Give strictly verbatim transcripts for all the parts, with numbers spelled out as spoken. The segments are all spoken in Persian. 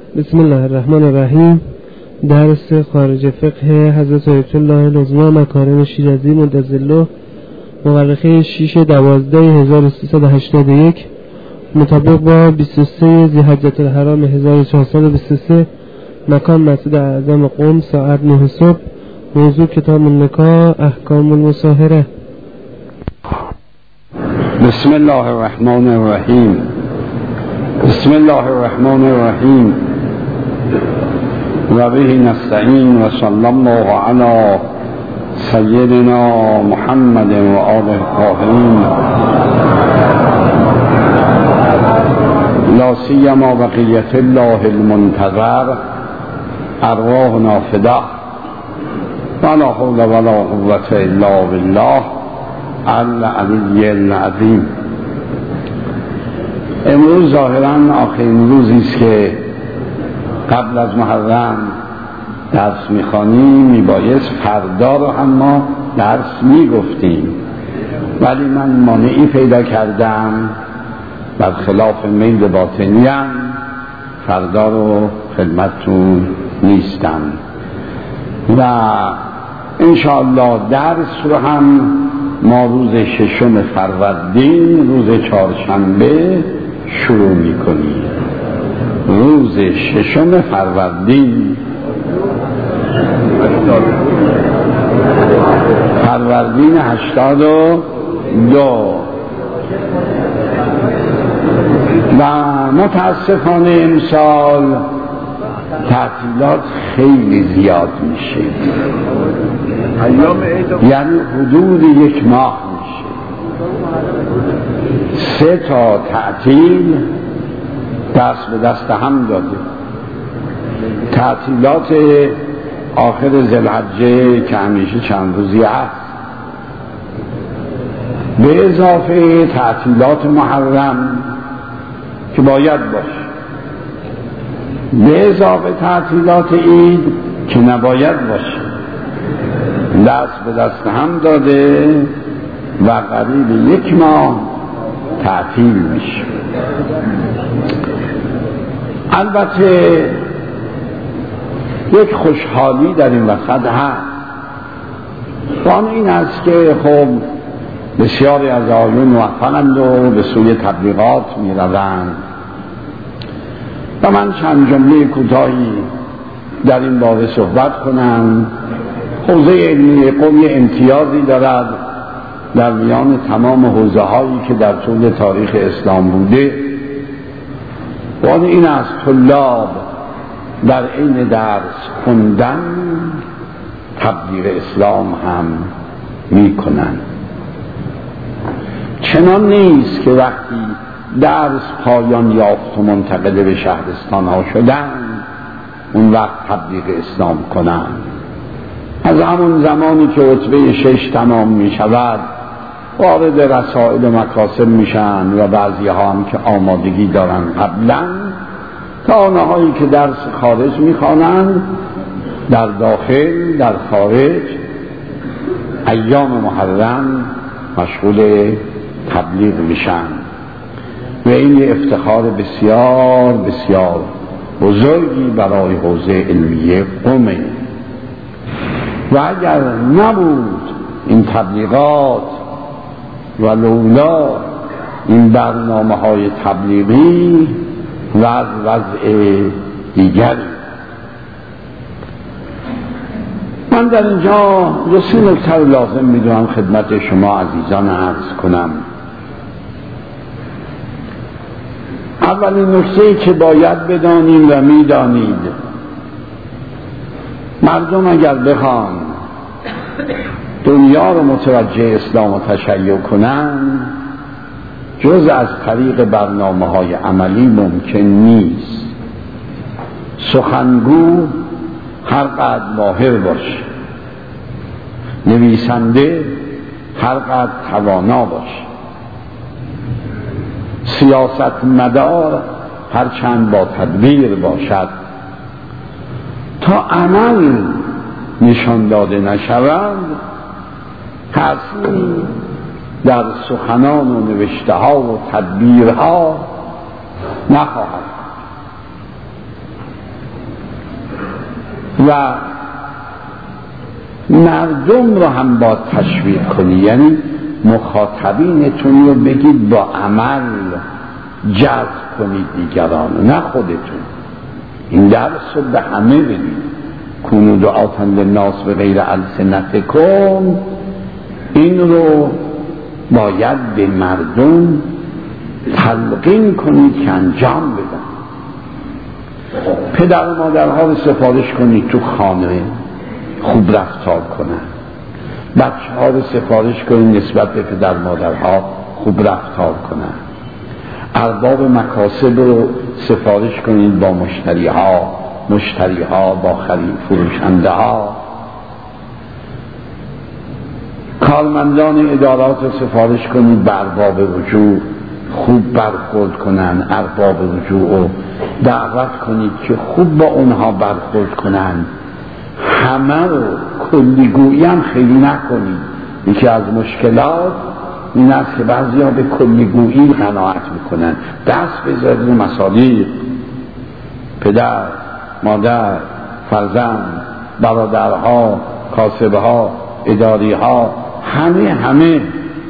بسم الله الرحمن الرحیم. درس خارج فقه حضرت آیت الله العظمی مکارم شیرازی مدظله مورخه شش دوازده هزار و سیصد و هشتاد و یک مطابق با بیست و سه ذی‌حجة الحرام هزار و چهارصد و بیست و سه، مکان مسجد اعظم قم، ساعت نه صبح. موضوع کتاب النکاح، احکام المصاهره. بسم الله الرحمن الرحیم. بسم الله الرحمن الرحیم و به نستعین و صلی الله علی سیدنا محمد و آله الطاهرین لا سیما بقیت الله المنتظر ارواحنا فداء ولا حول ولا قوة الا بالله العلی العظیم. امروز ظاهراً آخرین روزی است که قبل از محرم درس میخوانیم، میبایست فردا رو هم ما درس میگفتیم، ولی من مانعی پیدا کردم، برخلاف میل باطنیم فردا رو خدمتتون نیستم و انشاءالله درس رو هم ما روز ششم فروردین، روز چهارشنبه شروع میکنیم. روز ششم فروردین فروردین هشتاد و دو و متاسفانه امسال تعطیلات خیلی زیاد میشه، یعنی حدود یک ماه میشه. سه تا تعطیل دست به دست هم داده. تعطیلات آخر ذوالحجه که همیشه چند روزی هست، به اضافه تعطیلات محرم که باید باشه، به اضافه تعطیلات عید که نباید باشه، دست به دست هم داده و قریب یک ماه تعطیل میشه. البته یک خوشحالی در این وسط هست، وان این است که خب بسیاری از آیون موفقند و به سوی تبلیغات می روند و من چند جمله کوتاهی در این باره صحبت کنم. حوزه علمی قم امتیازی دارد در میان تمام حوزه هایی که در طول تاریخ اسلام بوده، و آن این است طلاب در این درس خوندن تبلیغ اسلام هم می کنند. چنان نیست که وقتی درس پایان یافت و منتقل به شهرستان ها شدن اون وقت تبلیغ اسلام کنند. از همون زمانی که رتبه شش تمام می شود وارد رسائل و مکاسب میشن و بعضی ها هم که آمادگی دارن قبلا، تا آنهایی که درس خارج میخوانند در داخل در خارج ایام محرم مشغول تبلیغ میشن و این افتخار بسیار بسیار بزرگی برای حوزه علمیه قمه. و اگر نبود این تبلیغات و لولا این برنامه های تبلیغی و وضع دیگری. من در اینجا دو سه نکته لازم میدونم خدمت شما عزیزان عرض کنم. اولین نکته که باید بدانیم و میدانید، مردم اگر بخوان دنیا رو متوجه اسلام و تشیع کنن، جز از طریق برنامه های عملی ممکن نیست. سخنگو هر قدر ماهر باشه، نویسنده هر قدر توانا باشه، سیاست مدار هر چند با تدبیر باشد، تا عمل نشان داده نشوند تأثیری در سخنان و نوشته ها و تدبیرها نخواهد. و مردم رو هم با تشویق کنی، یعنی مخاطبینتون رو بگید با عمل جذب کنید دیگران، نه خودتون. این درس رو به همه بدید. کونوا دعاة للناس بغیر السنتکم، این رو باید به مردم تلقین کنید که انجام بدن. پدر و مادرها رو سفارش کنید تو خانه خوب رفتار کنن، بچه ها رو سفارش کنید نسبت به پدر مادرها خوب رفتار کنن، ارباب مکاسب رو سفارش کنید با مشتری ها مشتری ها با خرید فروشنده ها، کارمندان ادارات رو سفارش کنید به ارباب رجوع خوب برخورد کنن، ارباب رجوع رو دعوت کنید که خوب با اونها برخورد کنن، همه رو کلیگویی هم خیلی نکنید. یکی از مشکلات این است که بعضی ها به کلیگویی قناعت میکنن، دست بذارید رو مصادیق، پدر، مادر، فرزند، برادرها، کاسبها، اداریها، همه همه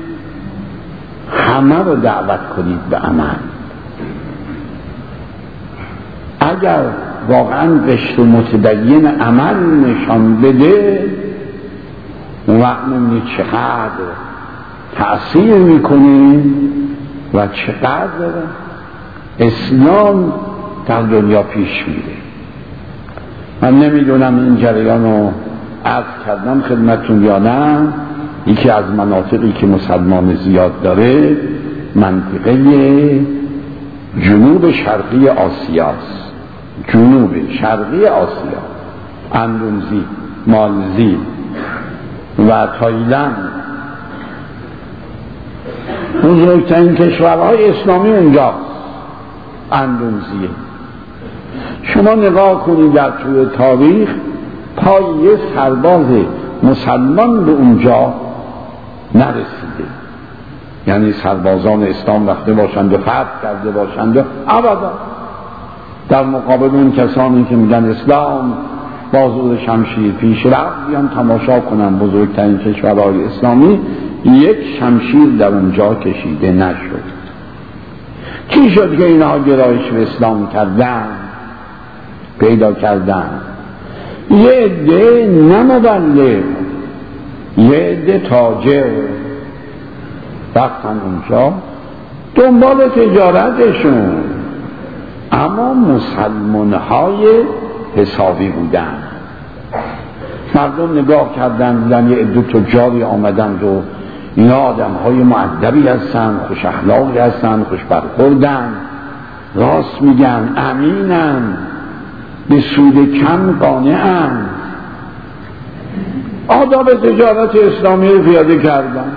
همه رو دعوت کنید به عمل. اگر واقعا قشر متدین عمل نشان بده، اون وقت می‌بینید چقدر تأثیر میکنه و چقدر اسلام در دنیا پیش میره. من نمیدونم این جریان رو عرض کردم خدمتون یا نه. یکی از مناطقی که مسلمان زیاد داره منطقه جنوب شرقی آسیاست، جنوب شرقی آسیا، اندونزی، مالزی و تایلند، بزرگترین کشورهای اسلامی اونجاست. اندونزیه. شما نگاه کنید در طول تاریخ پای یه سرباز مسلمان به اونجا نرسیده، یعنی سربازان اسلام رفته باشند و فتح کرده باشند و ابدا. در مقابل اون کسانی که میگن اسلام با زور شمشیر پیش رفت، بیان تماشا کنن بزرگترین کشورهای اسلامی یک شمشیر در اونجا کشیده نشد. چی شد که اینها گرایش به اسلام کردن پیدا کردن؟ یه عده نه مبلغ، یه عده تاجر رفتن اونجا دنبال تجارتشون، اما مسلمان های حسابی بودن. مردم نگاه کردن دیدن یه عده تجاری آمدند و اینا آدم های مؤدبی هستن، خوش اخلاقی هستن، خوش برخوردن، راست میگن، امینن، به سود کم قانعن. آداب تجارت اسلامی رو پیاده کردن.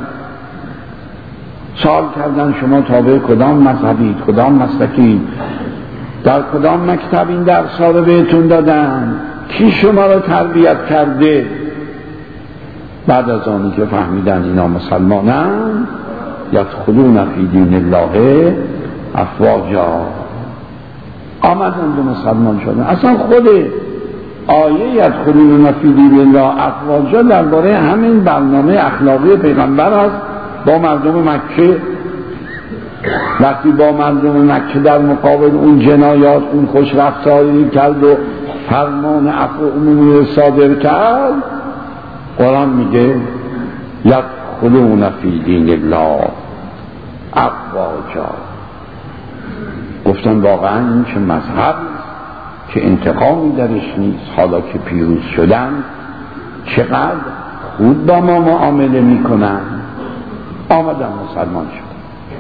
سوال کردن شما تابع کدام مذهبید، کدام مسلکید، در کدام مکتب این درس‌ها رو بهتون دادن، کی شما رو تربیت کرده؟ بعد از آنی که فهمیدن اینا مسلمانن، یدخلون فی دین الله افواجا، آمدن به مسلمان شدن. اصلا خود آیه یدخلون فی دین الله افواجا درباره همین برنامه اخلاقی پیغمبر است با مردم مکه. وقتی با مردم مکه در مقابل اون جنایات، اون خوش رفتاری کرد و فرمان عفو عمومی صادر کرد، قرآن میگه یدخلون فی دین الله افواجا. گفتن واقعا این چه مذهب که انتقامی درش نیست، حالا که پیروز شدن چقدر خوب با ما معامله میکنن. آمدن مسلمان شد.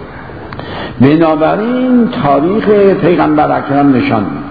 بنابراین تاریخ پیغمبر اکرم نشان میده،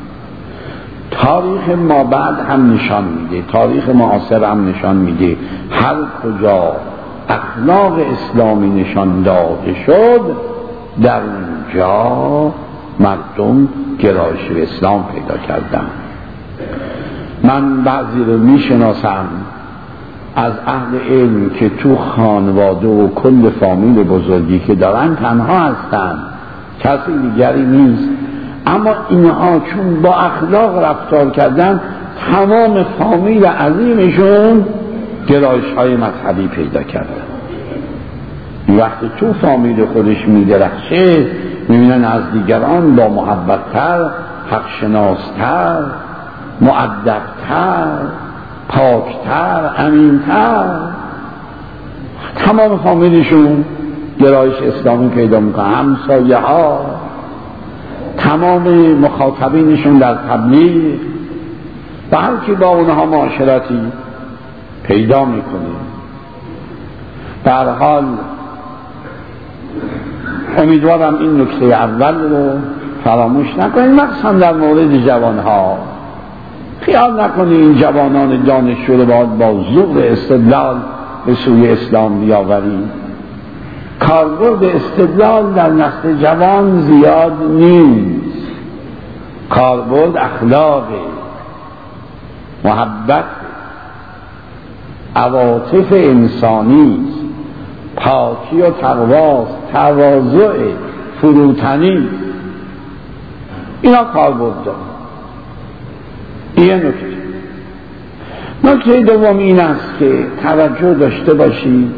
تاریخ ما بعد هم نشان میده، تاریخ معاصر هم نشان میده هر کجا اخلاق اسلامی نشان داده شد در اونجا مردم گرایش به اسلام پیدا کردن. من بعضی رو میشناسم از اهل علم که تو خانواده و کل فامیل بزرگی که دارن تنها هستن، کسی دیگری نیست، اما اینها چون با اخلاق رفتار کردن تمام فامیل عظیمشون گرایش های مذهبی پیدا کردن. وقتی تو فامیل خودش میدرخشه میبینن از دیگران با محبتتر، حق شناستر، مؤدبتر، پاکتر، امینتر، تمام فامیلشون گرایش اسلامی پیدا میکنن. همسایه ها، تمام مخاطبینشون در تبلیغ و هر کی با اونها معاشرتی پیدا میکنه. در حال امیدوارم این نکته اول رو فراموش نکنید، مخصوصا در مورد جوانها. خیال نکنید این جوانان دانشجو رو باید با ذوق استدلال به سوی اسلام بیاوریم. کاربرد استدلال در نسل جوان زیاد نیست. کاربرد اخلاق، محبت، عواطف انسانی، پاکی و تقواست، تواضع، فروتنی، اینا کاربرد دارن. این نکته. نکته دوم این است که توجه داشته باشید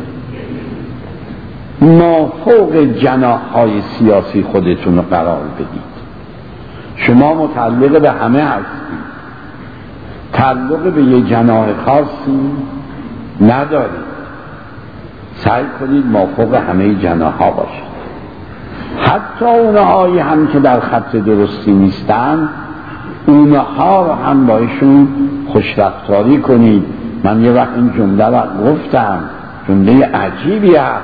مافوق جناح‌های سیاسی خودتون رو قرار بدید. شما متعلق به همه هستید، تعلق به یه جناح خاصی ندارید. سعی کنید مافوق همه جناح‌ها باشید، حتی اونهایی هم که در خط درستی نیستن اونها رو هم با ایشون خوشرفتاری کنید. من یه وقت این جمله رو گفتم، جمله عجیبی هست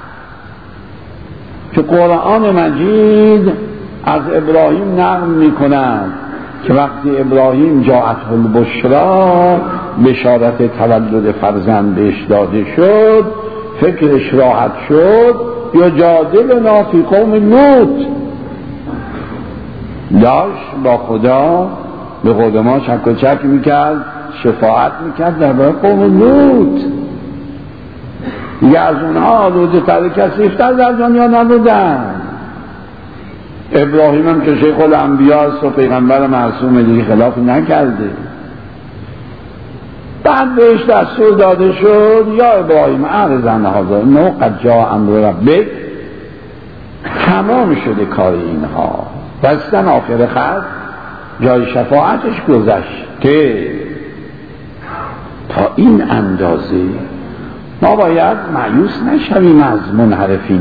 که قرآن مجید از ابراهیم نقل می کند که وقتی ابراهیم جاءته البشری، بشارت تولد فرزند بهش داده شد، فکرش راحت شد، یجادلنا فی قوم لوط، داشت با خدا به قول ما شک و چک میکرد، شفاعت میکرد در برای قوم لوط. دیگه از اونها آلوده تر کثیفتر در دنیا نبودن. ابراهیم هم که شیخ الانبیاء است و پیغمبر معصوم دیگه خلافی نکرده. بعد بهش دستور داده شد یا ابراهیم اعرض هذا انه قد جاء امر ربک. تمام شده کار اینها، بستن آخر خط جای شفاعتش گذشت که تا این اندازه ما باید مایوس نشویم از منحرفین.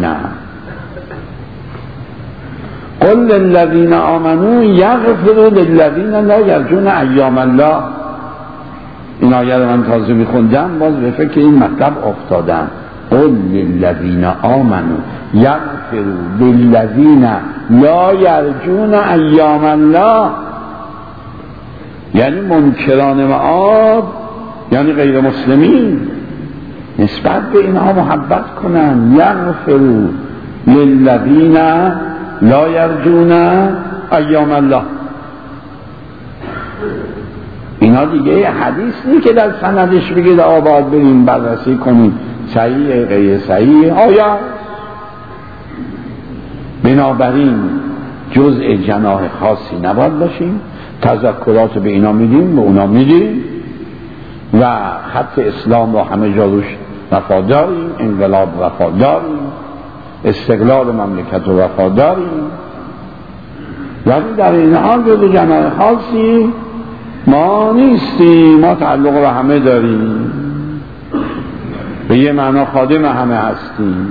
قل للذین آمنوا یغفروا للذین لا یرجون ایام الله. این آیه رو من تازه میخوندم، باز به فکر این مطلب افتادم. قل للذین آمنوا یغفروا للذین لا یرجون ایام الله، یعنی منکران معاد، یعنی غیر مسلمین، نسبت به اینها محبت کنن. یغفروا للذین لا یرجون ایام الله. اینا دیگه حدیث نیست که در سندش بگید آباد بریم بررسی کنیم صحیح غیر صحیح آیا. بنابراین جزء جناح خاصی نباید باشیم، تذکرات به اینا میدیم، به اونا میدیم و خط اسلام رو همه جا روش وفاداریم، انقلاب وفاداریم، استقلال مملکت رو وفاداریم، ولی در این حال جزء جناح خاصی ما نیستیم. ما تعلق رو همه داریم، به یه معنا خادم همه هستیم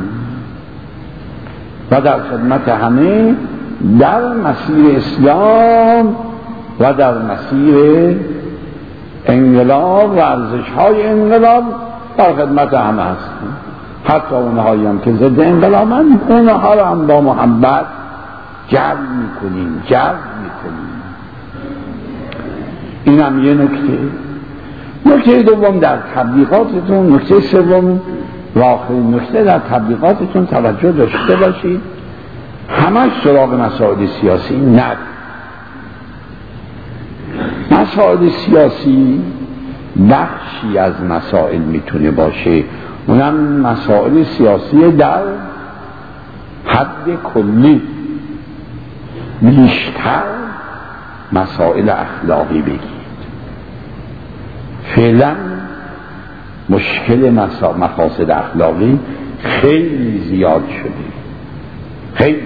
و در خدمت همه در مسیر اسلام و در مسیر انقلاب و ارزش‌های انقلاب در خدمت همه هستیم. حتی اونهایی هم که ضد انقلابن، اونها رو هم با محبت جلب میکنیم، جلب میکنیم. این هم یه نکته. نکته دوم در تبلیغاتتون، نکته سوم و آخرین نکته در تبلیغاتتون توجه داشته باشید همش سراغ مسائل سیاسی نه. مسائل سیاسی بخشی از مسائل میتونه باشه، اونم مسائل سیاسی در حد کلی. بیشتر مسائل اخلاقی بگید. فعلا مشکل مفاسد اخلاقی خیلی زیاد شده، خیلی.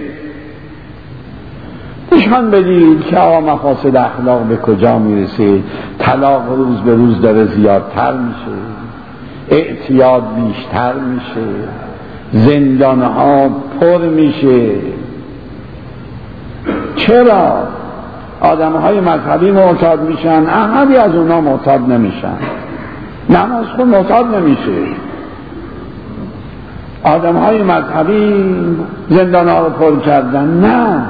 نشان بدید که آقا مفاسد اخلاق به کجا میرسه. طلاق روز به روز داره زیادتر میشه، اعتیاد بیشتر میشه، زندانها پر میشه. چرا؟ آدمهای مذهبی معتاد میشن، احدی از اونا معتاد نمیشن. نماز خود معتاد نمیشه. آدمهای مذهبی زندانها رو پر کردن. نه،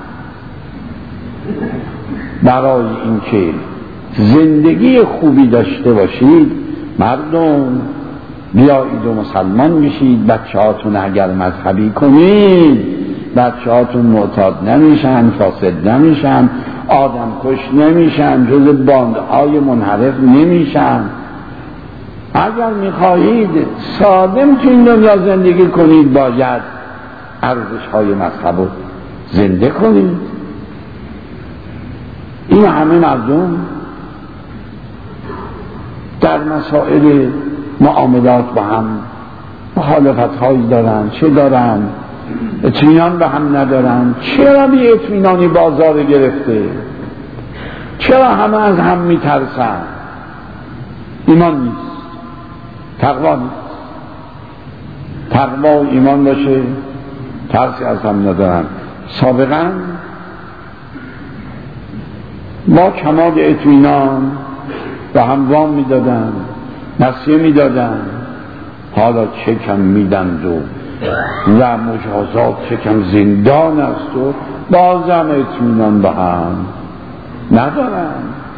برای اینکه زندگی خوبی داشته باشید مردم بیایید و مسلمان بشید. بچه هاتون اگر مذهبی کنید بچه هاتون معتاد نمیشن، فاسد نمیشن، آدم کش نمیشن، جز باندهای منحرف نمیشن. اگر میخواهید سالم تو این دنیا زندگی کنید باید ارزش های مذهب رو زنده کنید. این همه مردم در مسائل معاملات با هم مخالفت هایی دارن، چه دارن؟ اطمینان به هم ندارن. چرا بی اطمینانی بازار گرفته؟ چرا همه از هم میترسن؟ ایمان نیست، تقوا نیست. تقوا و ایمان باشه ترسی از هم ندارن. سابقا ما کمال اطمینان به هم وام میدادن، نصیحه میدادن، حالا چه کم میدند و و مجازات چه کم زندان است و بازم اطمینان به هم ندارن.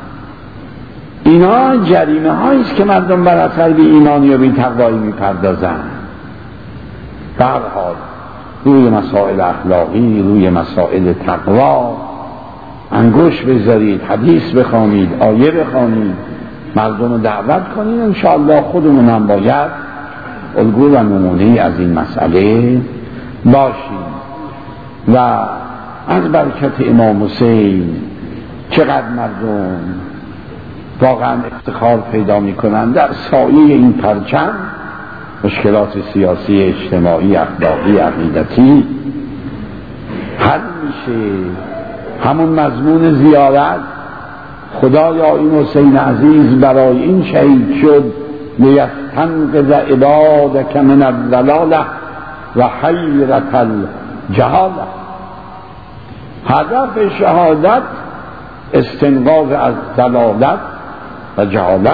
اینا جریمه هایی است که مردم بر اثر بی ایمانی و بی تقوایی میپردازن. به هر حال روی مسائل اخلاقی، روی مسائل تقوا انگوش بذارید، حدیث بخوانید، آیه بخوانید، مردم رو دعوت کنید. انشاءالله خودمون هم باید الگو و نمونه از این مسئله باشیم. و از برکت امام حسین چقدر مردم واقعا افتخار پیدا میکنن در سایه این پرچم. مشکلات سیاسی، اجتماعی، اخلاقی، عقیدتی حل میشه. همون مضمون زیارت، خدایا این حسین عزیز برای این شهید شد لیستنقذ عبادک من الضلاله و حیرت الجهاله. هدف شهادت استنقاذ از ضلالت و جهالت.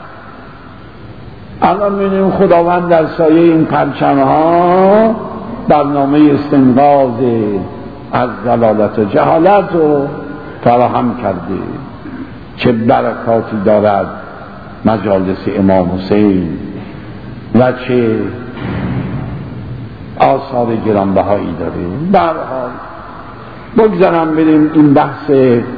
الان می‌بینیم خداوند در سایه این پرچم‌ها برنامه استنقاذ از ضلالت و جهالت رو فراهم کرده. چه برکاتی دارد مجالس امام حسین و چه آثار گرانبهایی داره. به هر حال بگذارم بریم این بحث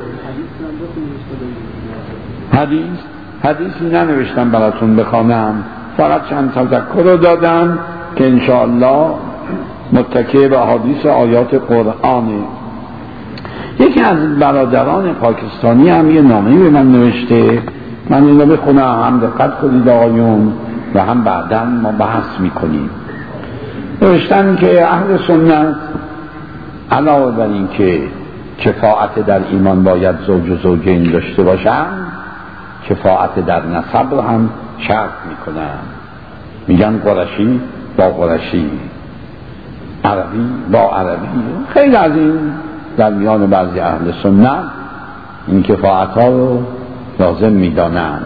حدیث. حدیثی ننوشتم براتون بخوانم، فقط چند تذکر رو دادم که انشاءالله متکی به حدیث آیات قرآنه. یکی از برادران پاکستانی هم یه نامه‌ای به من نوشته، من اینو بخونم، هم دقت کنید آقایون و هم بعداً ما بحث میکنیم. نوشتن که اهل سنت علاوه بر این که کفاءت در ایمان باید زوج و زوجین داشته باشن، کفاءت در نسب رو هم شرط میکنن. میگن قرشی با قرشی، عربی با عربی. خیلی از این در میان بعضی اهل سنت این کفاءت ها رو لازم میدانند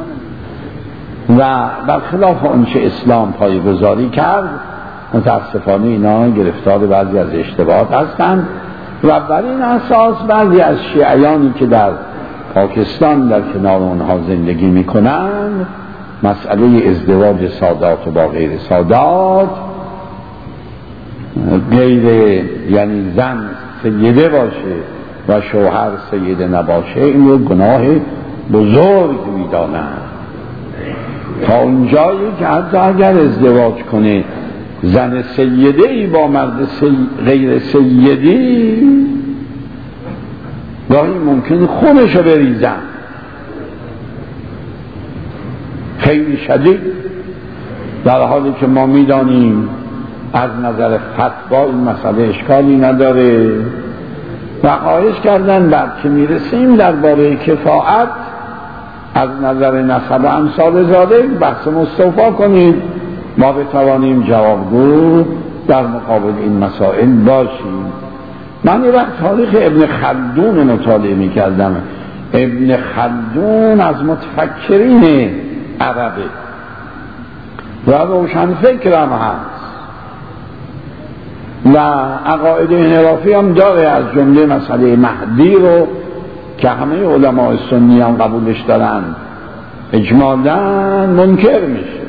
و برخلاف آنچه اسلام پایه‌گذاری کرد متاسفانه اینا گرفتار بعضی از اشتباهات هستند و بر این اساس بعضی از شیعیانی که در پاکستان در کنار اونها زندگی میکنند مسئله ازدواج سادات و با غیر سادات، غیر یعنی زن سیده باشه و شوهر سیده نباشه، این رو گناه بزرگ میدانند. تا اونجایی که حتی اگر ازدواج کنه زن سیده ای با مرد سی... غیر سیدی گاهی ممکن خونشو بریزن. خیلی شدید، در حالی که ما میدانیم از نظر فتوا این مسئله اشکالی نداره. و خواهش کردن بعد که میرسیم درباره کفاءت از نظر نسب و امثال زاده بحث مستوفا کنید، ما بتوانیم جوابگو در مقابل این مسائل باشیم. من یه وقت تاریخ ابن خلدون رو مطالعه میکردم. ابن خلدون از متفکرین عربه و روشن فکرم هست و عقاید انحرافی هم داره، از جمله مسئله مهدی رو که همه علماء سنی هم قبولش دارن اجمالاً منکر میشه.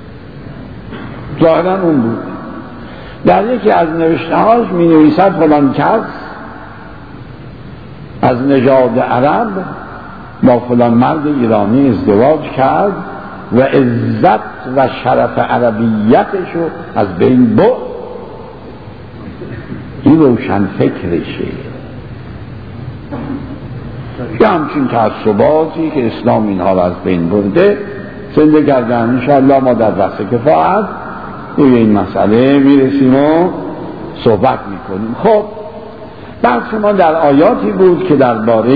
ظاهراً اون بود. در یکی از نوشتهاش می نویسد فلان کس از نژاد عرب با فلان مرد ایرانی ازدواج کرد و عزت و شرف عربیتش رو از بین برد. این روشن فکرشه. یه همچین تعصباتی که اسلام اینها رو از بین برده زنده کردن. انشاءالله ما در بحث کفاءت روی این مسئله میرسیم و صحبت میکنیم. خب بحث ما در آیاتی بود که درباره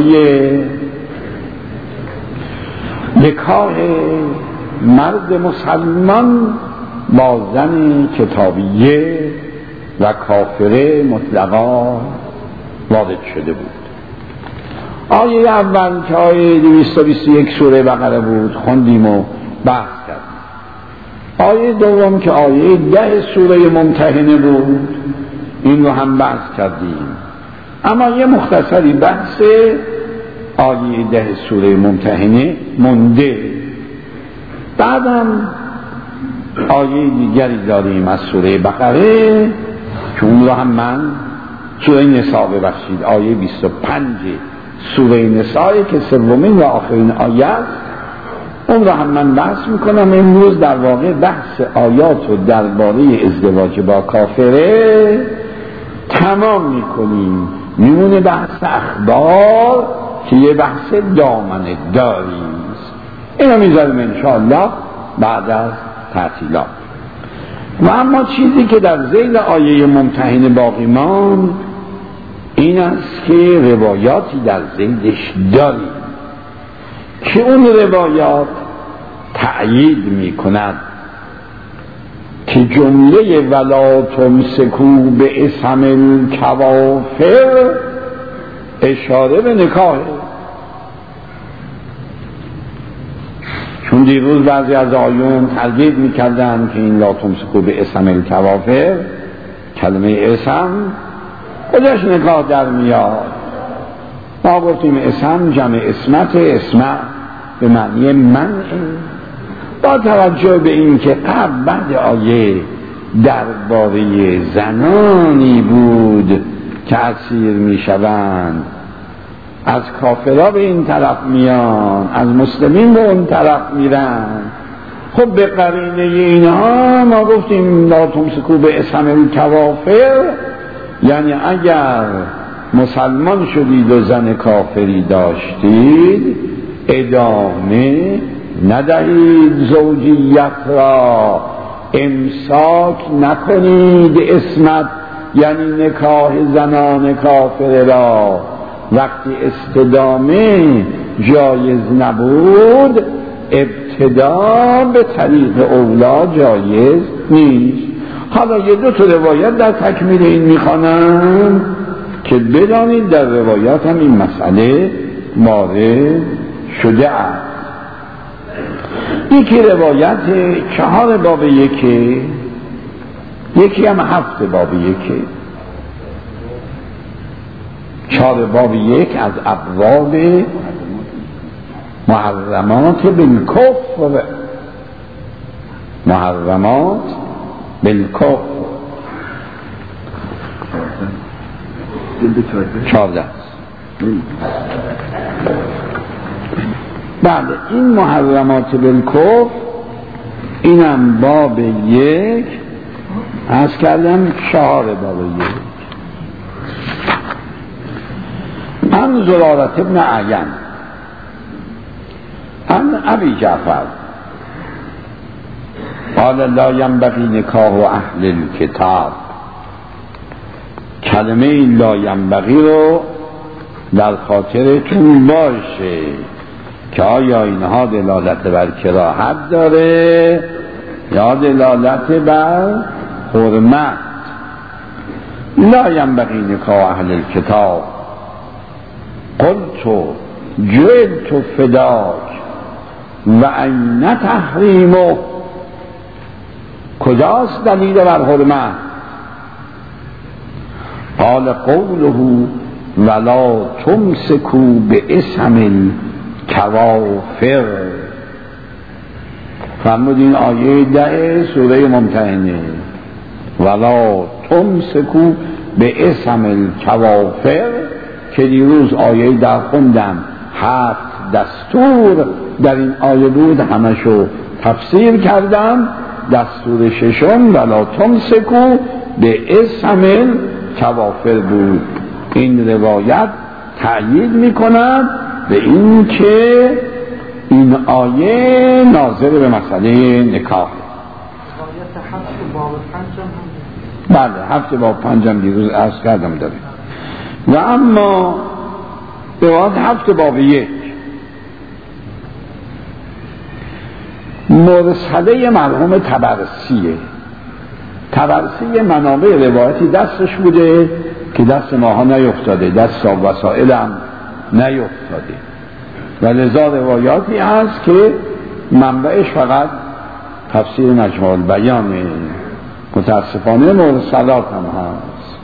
نکاح مرد مسلمان با زن کتابیه و کافره مطلقا وارد شده بود. آیه اول که آیه دویست و بیست و یک سوره بقره بود خوندیم و بحث کردیم. آیه دوم که آیه ده سوره ممتحنه بود این رو هم بحث کردیم. اما یه مختصری بحث آیه ده سوره ممتحنه مونده. بعدم آیه دیگری داریم از سوره بقره که اون رو هم من سوره نساء ببخشید آیه بیست و پنج سوره نساء که سومین و آخرین آیه است، اون رو هم من بحث میکنم. امروز در واقع بحث آیات رو درباره ازدواج با کافره تمام میکنیم. میمونه بحث اخبار که یه بحث دامنه داری است. اینو میذاریم انشاءالله بعد از تعطیلات. و اما چیزی که در ذیل آیه ممتحنه باقی ماند این است که روایاتی در ذیلش داریم که اون روایات تأیید می کند که جمله ولا تمسکو به اسم الکوافر اشاره به نکاح. چون دیروز بعضی از آیون تردید می کردن که این لا تمسکو به اسم الکوافر کلمه اسم کجاش نکاح در میاد. ما گفتیم اسم جمع اسمت، اسم به معنی منع. با توجه به این که قبل بعد آیه درباره زنانی بود که اسیر می شوند، از کافرها به این طرف میان، از مسلمین به اون طرف میرن. خب به قرینه اینها ما گفتیم لا تمسکو به اسم الکوافر، یعنی اگر مسلمان شدید و زن کافری داشتید ادامه ندهید زوجیت را، امساک نکنید اسمت یعنی نکاح زنان کافر را. وقتی استدامه جایز نبود ابتدا به طریق اولا جایز نیست. حالا یه دو تا روایت در تکمیل این میخوانم که بدانید در روایات هم این مسئله وارد شده است. یکی روایت چهار باب یکی، یکی هم هفت باب یکی. چهار باب یک از ابواب محرمات بالکفر، محرمات بالکفر چهارده. بعد این محرمات بالکفر اینم باب یک از کردم چهار باب یک. عن زرارة ابن عین عن ابی جعفر قال لا ینبغی نکاح اهل الکتاب. کلمه لا ینبغی رو در خاطرتون باشه که آیا اینها دلالت بر کراهت داره یا دلالت بر حرمت. لا ینبغی نکاح اهل الکتاب قلت جئت فداک و این تحریمه. کجاست دلیل بر حرمت؟ قال قوله ولا تمسکوا باسم الکوافر. فرمودین آیه ده سوره ممتحنه، ولا تمسکوا باسم الکوافر، که دیروز آیه در خوندم هفت دستور در این آیه بود، همشو تفسیر کردم. دستور ششم ولا تمسکوا باسم الکوافر بود. این روایت تأیید میکند به این که این آیه ناظر به مسئله نکاح. بله هفت باب پنجم دیروز عرض کردم داره. و اما روایت هفت باب یک مرسله مرحوم طبرسیه. طبرسی منابع روایتی دستش بوده که دست ماها نیفتاده، دست وسائل هم نیفتاده و لذا روایاتی هست که منبعش فقط تفسیر مجموع البیانه. متاسفانه مرسلات هم هست.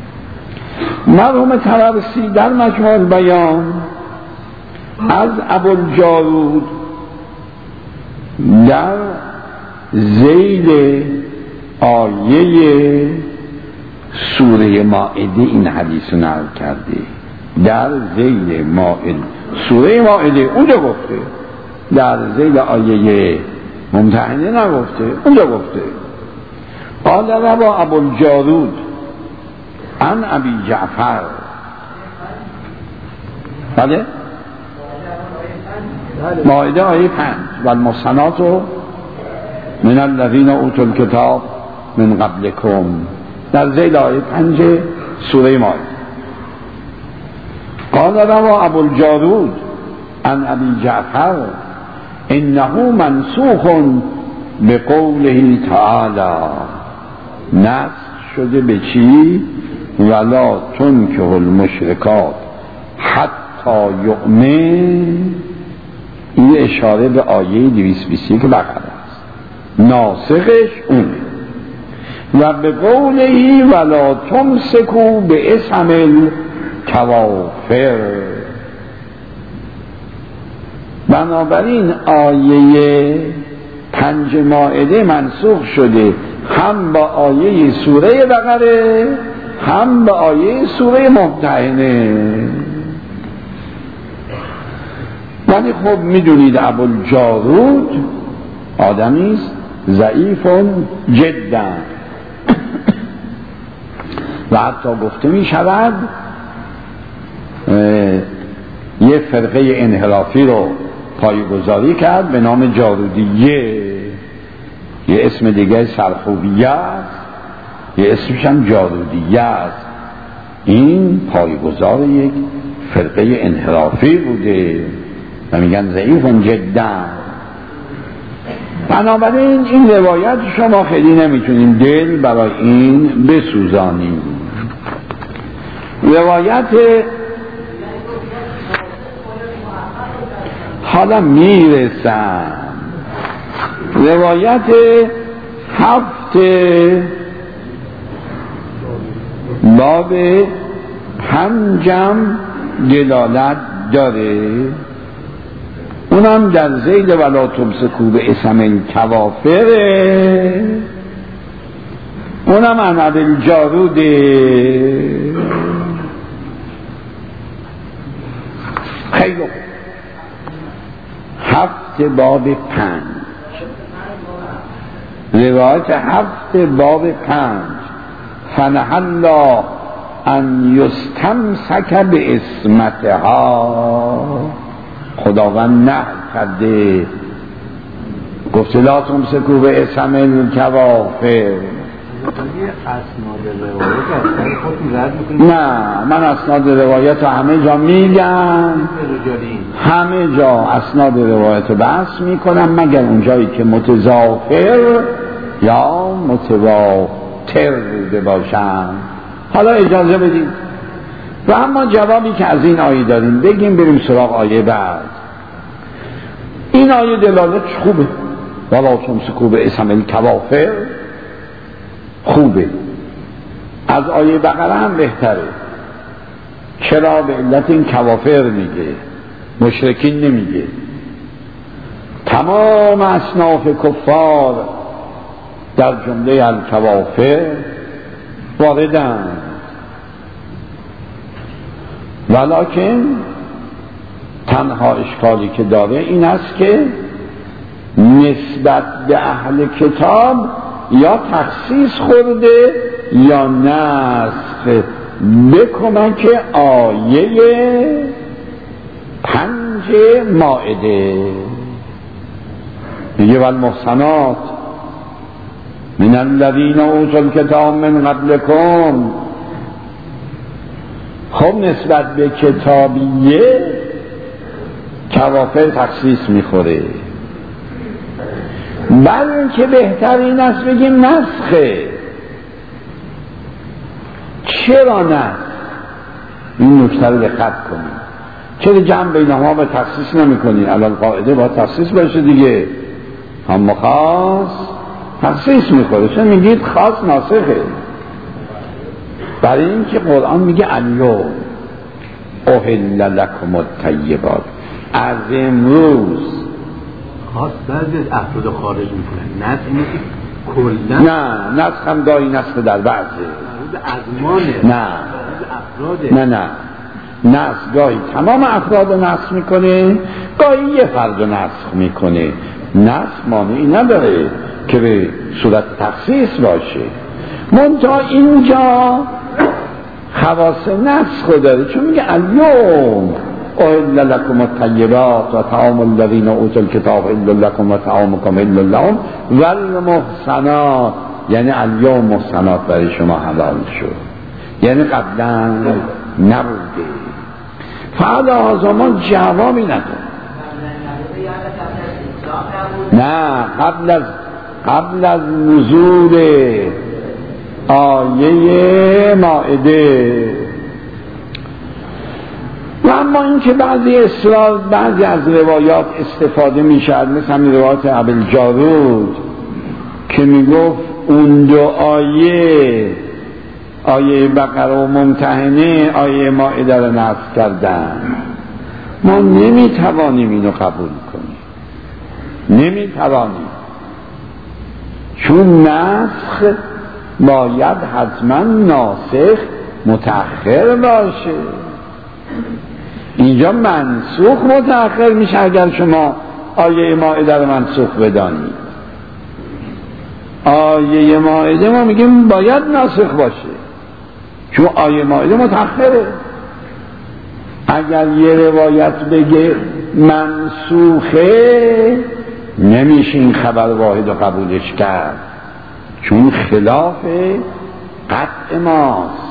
مرحوم طبرسی در مجموع البیان از ابوالجارود در ذیل آیه سوره مائده این حدیث نقل کرده. در ذیل مائده سوره مائده اونجا گفته، در ذیل آیه ممتحنه نگفته، اونجا گفته. قال روا ابوالجارود عن ابی جعفر. بله مائده آیه پنج و المحصنات من الذین اوتوا الکتاب من قبلکم، در ذیل آیه پنج سوره مائده. قال روا ابوالجارود عن ابی جعفر انه منسوخ بقوله تعالی. نسخ شده به چی؟ ولا تنکح المشرکات حتی یؤمن. این اشاره به آیه دویست و بیست و یک بقره است، ناسخش اونه. و به قوله ولا تمسکوا باسم الکوافر. بنابراین آیه پنج مائده منسوخ شده هم با آیه سوره بقره هم با آیه سوره ممتحنه. ولی خب میدونید ابوالجارود آدمی است ضعیف جدا و حتی گفته می شود یه فرقه انحرافی رو پایه‌گذاری کرد به نام جارودیه. یه اسم دیگه سرخوبیه است، یه اسمش هم جارودیه است. این پایه‌گذار یک فرقه انحرافی بوده و میگن ضعیف جدا. بنابراین این روایت شما خیلی نمیتونیم دل برای این بسوزانیم. روایت حالا میرسم روایت هفت باب پنجم دلالت داره، اونم در ذیل ولا تمسکوا باسم الکوافر، اونم عن ابوالجارود. خیلی خوب. هفت باب پنج روایت هفت باب پنج فنهى الله ان یستمسک باسمتها. خداوند نهی کرده، گفت لا تمسکوا بعصم الکوافر. نه من اسناد روایت رو همه جا میگم، همه جا اسناد روایت رو بحث میکنم مگر اونجایی که متضافر یا متواتر بوده باشن. حالا اجازه بدیم و اما جوابی که از این آیه داریم بگیم بریم سراغ آیه بعد. این آیه دلالتش خوبه، ولا تمسکوا بعصم الکوافر خوبه، از آیه بقره هم بهتره. چرا؟ به علت این کوافر میگه، مشرکین نمیگه. تمام اصناف کفار در جمله الکوافر واردن، ولکن تنها اشکالی که داره این است که نسبت به اهل کتاب یا تخصیص خورده یا نسخ به کمک آیه پنج مائده. میگه والمحصنات من الذین اوتوا الکتاب من قبلکم. خب نسبت به کتابیه کوافر تخصیص میخوره، بلکه بهتر این است بگیم نسخه. چرا نه؟ این نکته رو دقت کنید. چرا جمع بینهما به تخصیص نمی کنید؟ الان قاعده با تخصیص باشه دیگه، هم خاص تخصیص میخوره. چون میگید خاص ناسخه؟ برای این که قرآن میگه الیوم احل لکم الطیبات، از امروز خاص بعضی از افراد خارج میکنن، نه اینه که کلا نه نسخ هم دایی نسخ در بعضه ازمانه، نه افراده، نه نه نسخ گاهی تمام افراد رو نسخ میکنه، گاهی یه فرد رو نسخ میکنه. نسخ مانعی نداره که به صورت تخصیص باشه، منتها اینجا خواص نسخ داره، چون میگه الیوم احل لکم الطیبات و طعام الذین اوتوا الکتاب حل لکم و طعامکم حل لهم والمحصنات، یعنی الیوم محصنات برای شما حلال شد، یعنی قبلا نبوده. فعلا زمان جوابی نداره. نه قبل از قبل از نزول آیه مائده. و اما این که بعضی اصرار بعضی از روایات استفاده می شد، مثل همین روایات ابوالجارود که می گفت اون دو آیه، آیه بقره و ممتحنه آیه مائده رو نسخ کردن. ما نمی توانیم اینو قبول کنیم، نمی توانیم، چون نسخ باید حتما ناسخ متأخر باشه. اینجا منسوخ متأخر میشه اگر شما آیه مائده رو منسوخ بدانید. آیه مائده ما میگیم باید ناسخ باشه، چون آیه مائده متأخره. اگر یه روایت بگه منسوخه نمیشه این خبر واحد رو قبولش کرد، چون خلاف قطع ماست.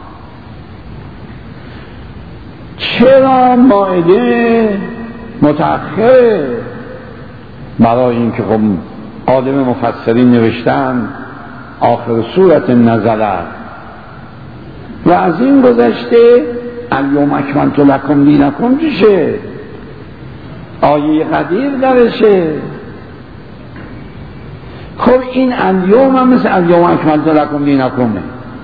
چرا مائده متأخره؟ برای اینکه خب آدم مفسرین نوشتن آخر سورت نزله و از این گذشته الیوم اکملت لکم دینکم چیشه؟ آیه قدیر درشه. خب این الیوم هم مثل الیوم اکملت لکم دینکمه.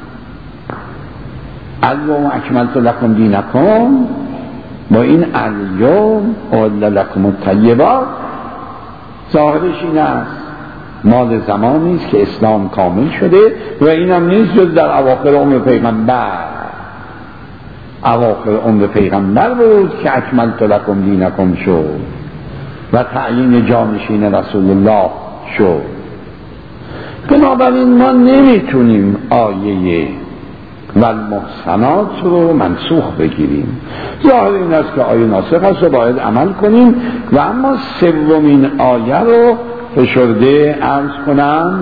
الیوم اکملت لکم دینکم با این الیوم احل لکم الطیبات ظاهرش این است مال زمانی است که اسلام کامل شده و این هم نیست جز در اواخر عمر پیغمبر. اواخر عمر پیغمبر بود که اکملت لکم دینکم شد و تعیین جانشین رسول الله شد. بنابراین ما نمیتونیم آیه والمحصنات رو منسوخ بگیریم. ظاهر این است که آیه ناسخ است و باید عمل کنیم و اما سومین آیه رو فشرده عرض کنم.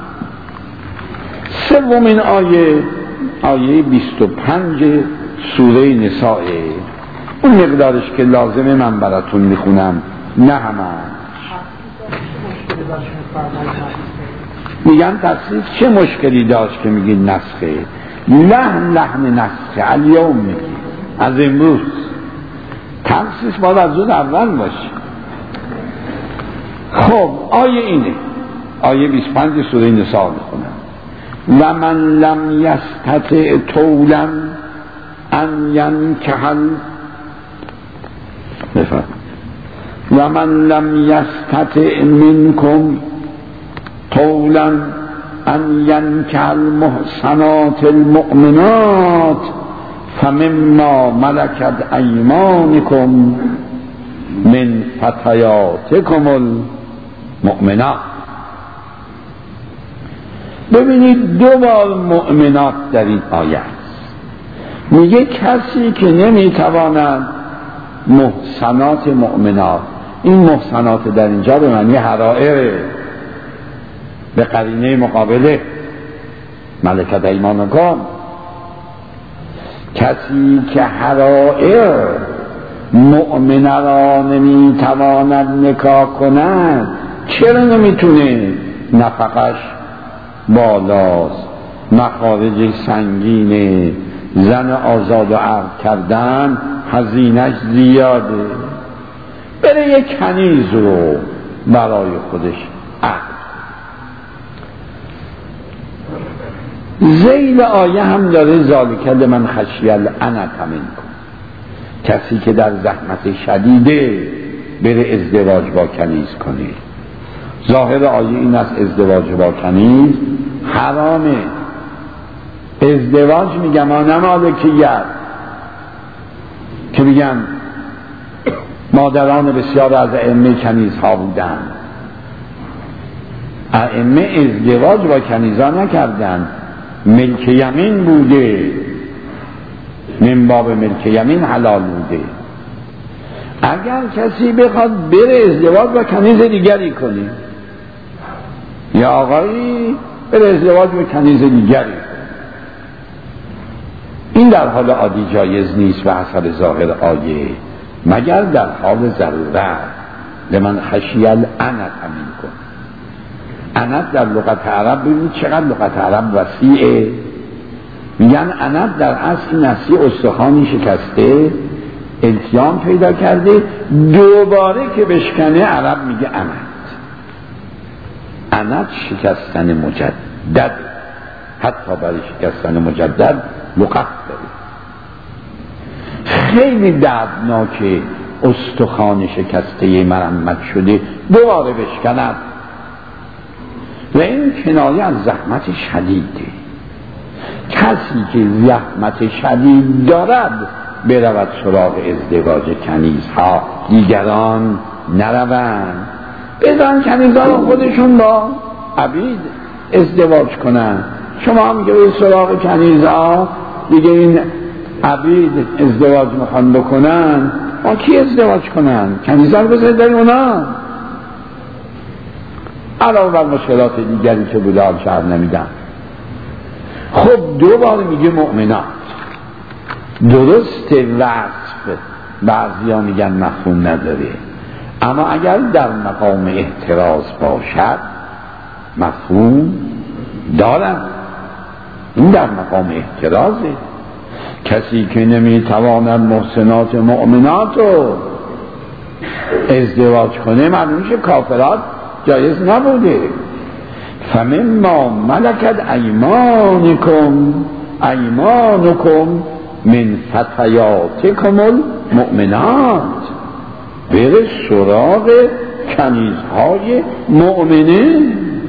سومین آیه آیه بیست و پنج سوره نساء، اون مقدارش که لازمه من براتون میخونم، نه همش. میگن تفسیر چه مشکلی داشت که میگید نسخه؟ لحن لحن نسخه الیوم میگی از امروز، تفسیر باید از اون اول باشه. خب آیه اینه، آیه بیست و پنج سوره نساء میخونم. و من لم یستطع طولا ان ینکحل بفرد و من لم یستطع منکم طولا ان ینکحل محصنات المؤمنات فمما ملکت ایمانکم من فتیاتکم المؤمنات. ببینید دو بار مؤمنات در این آیه است. میگه کسی که نمیتواند محصنات مؤمنات، این محصنات در اینجا به معنی حرائر، به قرینه مقابله ملکت ایمانکم، کسی که حرائر مؤمنه را نمیتواند نکاح کند، چرا نمیتونه؟ نفقش بالاست، مخارج سنگینه، زن آزاد و عقد کردن هزینه‌اش زیاده، بره یک کنیز رو برای خودش عقد. ذیل آیه هم داره ذالک لمن خشی العنت منکم، کسی که در زحمت شدیده بره ازدواج با کنیز کنه. ظاهر آیه این است ازدواج با کنیز حرامه. ازدواج میگم آنه مالکیت که میگن مادران بسیار از ائمه کنیزها بودن، ائمه ازدواج با کنیزها نکردن، ملک یمین بوده، من باب ملک یمین حلال بوده. اگر کسی بخواد بره ازدواج با کنیز دیگری کنه، یا آقایی بره ازدواج با کنیز دیگری، این در حال عادی جایز نیست و حسب ظاهر آیه، مگر در حال ضرورت. لمن خشی العنت منکم. عنت در لغت عرب، ببینید چقدر لغت عرب وسیعه. میگن عنت در اصل نسیه استخوانی شکسته، التیام پیدا کرده، دوباره که بشکنه عرب میگه عنت. عنت شکستن مجدد، حتی برای شکستن مجدد لغت داره. خیلی دردناکه استخوان شکسته مرمت شده دوباره بشکند، و این کنایه از زحمت شدیده. کسی که زحمت شدید دارد برود سراغ ازدواج کنیزها، دیگران نروند. بذارن کنیزها رو خودشون با عبید ازدواج کنن. شما هم که به سراغ کنیزها دیگه این عبید ازدواج میخوان بکنن، با کی ازدواج کنن؟ کنیزها رو بذارید در اونا، علاوه بر مشکلات دیگری که بوده آن شهر نمیدن. خب دو بار میگه مؤمنات. درست وصف بعضی ها میگن مفهوم نداره، اما اگر در مقام احتراز باشد مفهوم دارد. این در مقام احترازه. کسی که نمیتواند محسنات مؤمنات رو ازدواج کنه، معلومه که کافرات جایز نبوده. فمما ملکت ایمانکم ایمانکم من فتیاتکم المؤمنات، بره سراغ کنیزهای مؤمنه.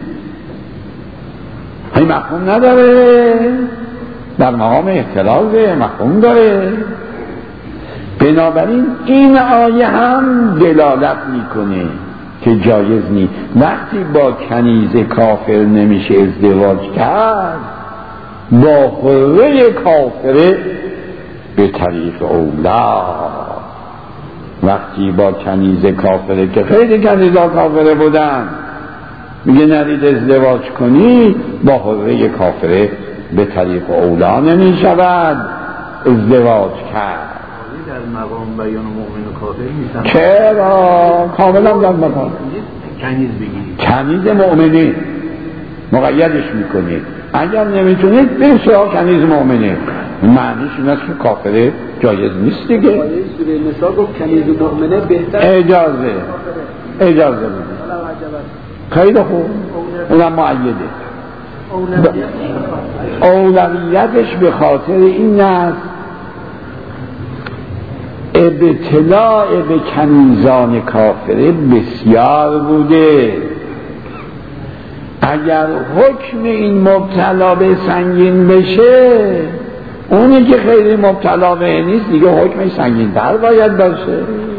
این مفهوم نداره، در مقام احترازه، مفهوم داره. بنابراین این آیه هم دلالت میکنه که جایز نیست. وقتی با کنیز کافر نمیشه ازدواج کرد، با حره کافره به طریق اولا. وقتی با کنیز کافره، که خیلی کنیزها کافره بودن، میگه نرید ازدواج کنی با حره کافره به طریق اولا نمی شود ازدواج کرد. در مقام بیان مؤمن و کافر نیستن. چرا؟ کاملا در مقام کنیز بگیرید، کنیز مؤمنه مقیدش میکنید، اگر نمیتونید به سراغ کنیز مؤمنه. معنیش این است که کافره جایز نیست دیگه. سوره نساء گفت کنیز مؤمنه بهتر. اجازه اجازه بدید. خیلی خوب، اونم معیده. اولویتش به خاطر این است ابتلاع به کنیزان کافره بسیار بوده. اگر حکم این مبتلا به سنگین بشه، اونی که خیلی مبتلا به نیست دیگه حکمش سنگین تر باید باشه.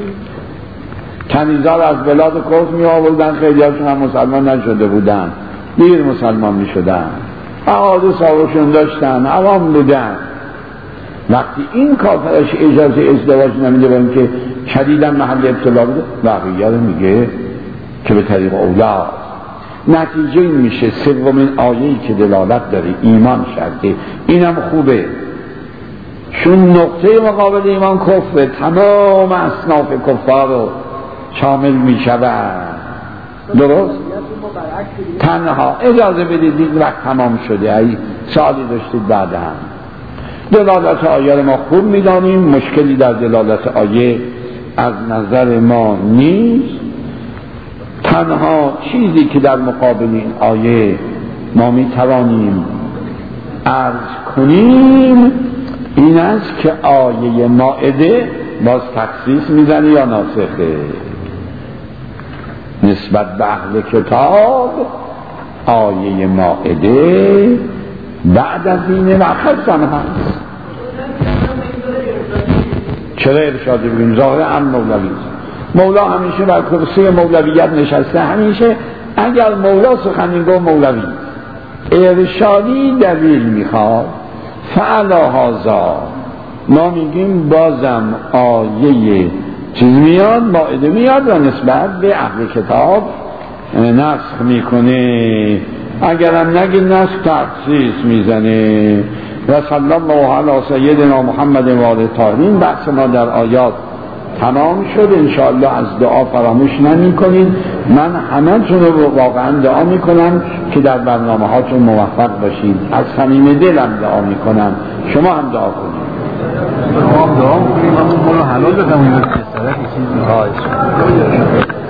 کنیزا رو از بلاد کفر می آوردن، خیلی هاشون هم مسلمان نشده بودن، دیر مسلمان می شدن، حوادث آوشون داشتن، عوام بودن. وقتی این کافرش اجازه ازدواج نمیده با اینکه شدیداً محل ابتلا بوده، بقیه رو میگه که به طریق اولا. نتیجه این میشه سومین آیه‌ای که دلالت داره ایمان شرطه، اینم خوبه، چون نقطه مقابل ایمان کفر، تمام اصناف کفار رو شامل میشود. درست؟ تنها اجازه بدید این وقت تمام شده، ای سالی داشتید بعد هم. دلالت آیه رو ما خوب میدانیم، مشکلی در دلالت آیه از نظر ما نیست. تنها چیزی که در مقابل این آیه ما میتوانیم عرض کنیم این است که آیه مائده باز تخصیص میزنه یا ناسخه نسبت به اهل کتاب. آیه مائده بعد از این وقت هم هست. چرا ارشادی بگیم؟ ظاهر هم مولوی مولا همیشه بر کرسی مولویت نشسته، همیشه اگر مولا سخنی گفت مولوی. ارشادی دلیل میخواد، فعلا هازا ما میگیم بازم آیه چیز میاد، مائده میاد و نسبت به اهل کتاب نسخ میکنه، اگرم نگی نسخ تخصیص میزنه. و صلی الله علی سیدنا محمد و آله الطاهرین. بحث ما در آیات تمام شد. انشاءالله از دعا فراموش نمی کنید. من همه تون رو واقعا دعا می کنم که در برنامه هاتون موفق باشید. از صمیم دلم دعا می کنم، شما هم دعا کنید. شما هم دعا کنید، همون برو حلال بکنم این چیزی